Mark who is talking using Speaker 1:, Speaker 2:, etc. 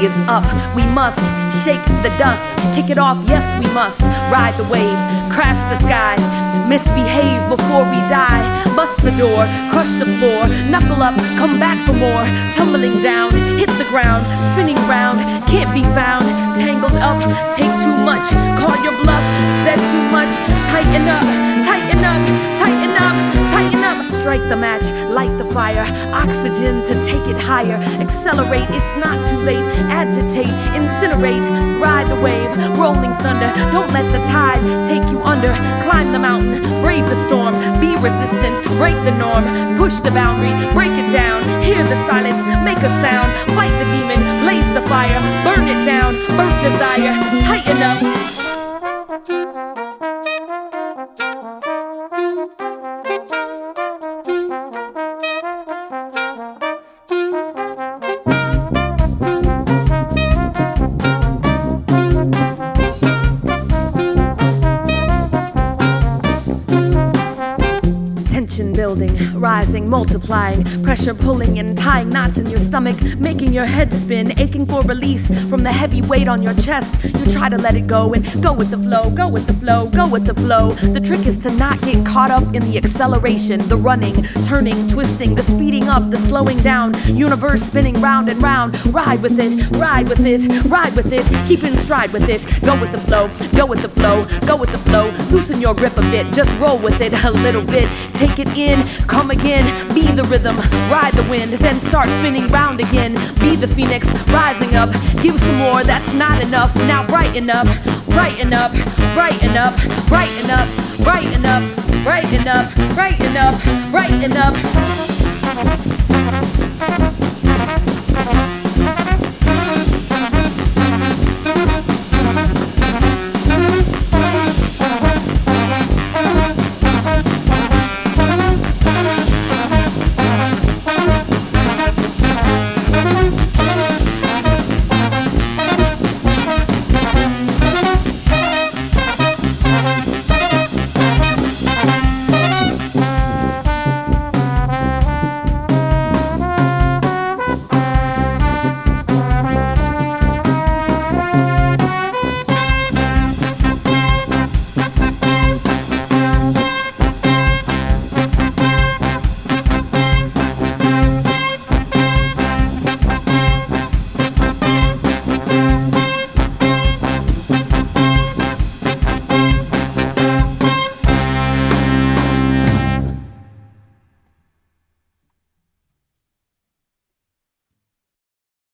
Speaker 1: is up. We must shake the dust, kick it off, yes we must. Ride the wave, crash the sky, misbehave before we die. Bust the door, crush the floor, knuckle up, come back for more. Tumbling down, hit the ground, spinning round, can't be found. Tangled up, take too much, call your bluff, said too much. Tighten up, tighten up, tighten up, tighten up. Strike the match, light the fire, oxygen to take it higher. Accelerate, it's not too late. Agitate, incinerate, ride the wave, rolling thunder. Don't let the tide take you under. Climb the mountain, brave the storm, be resistant, break the norm. Push the boundary, break it down. Hear the silence, make a sound. Fight the demon, blaze the fire, burn it down, burn desire. Tighten up. Building, rising, multiplying, pressure pulling and tying knots in your stomach, making your head spin, aching for release from the heavy weight on your chest. You try to let it go and go with the flow, go with the flow, go with the flow. The trick is to not get caught up in the acceleration, the running, turning, twisting, the speeding up, the slowing down, universe spinning round and round. Ride with it, ride with it, ride with it, keep in stride with it. Go with the flow, go with the flow, go with the flow. Loosen your grip a bit, just roll with it a little bit. Take it in, come again, be the rhythm, ride the wind, then start spinning round again. Be the phoenix, rising up, give some more, that's not enough. Now brighten up, brighten up, brighten up, brighten up, brighten up, brighten up, brighten up, brighten up.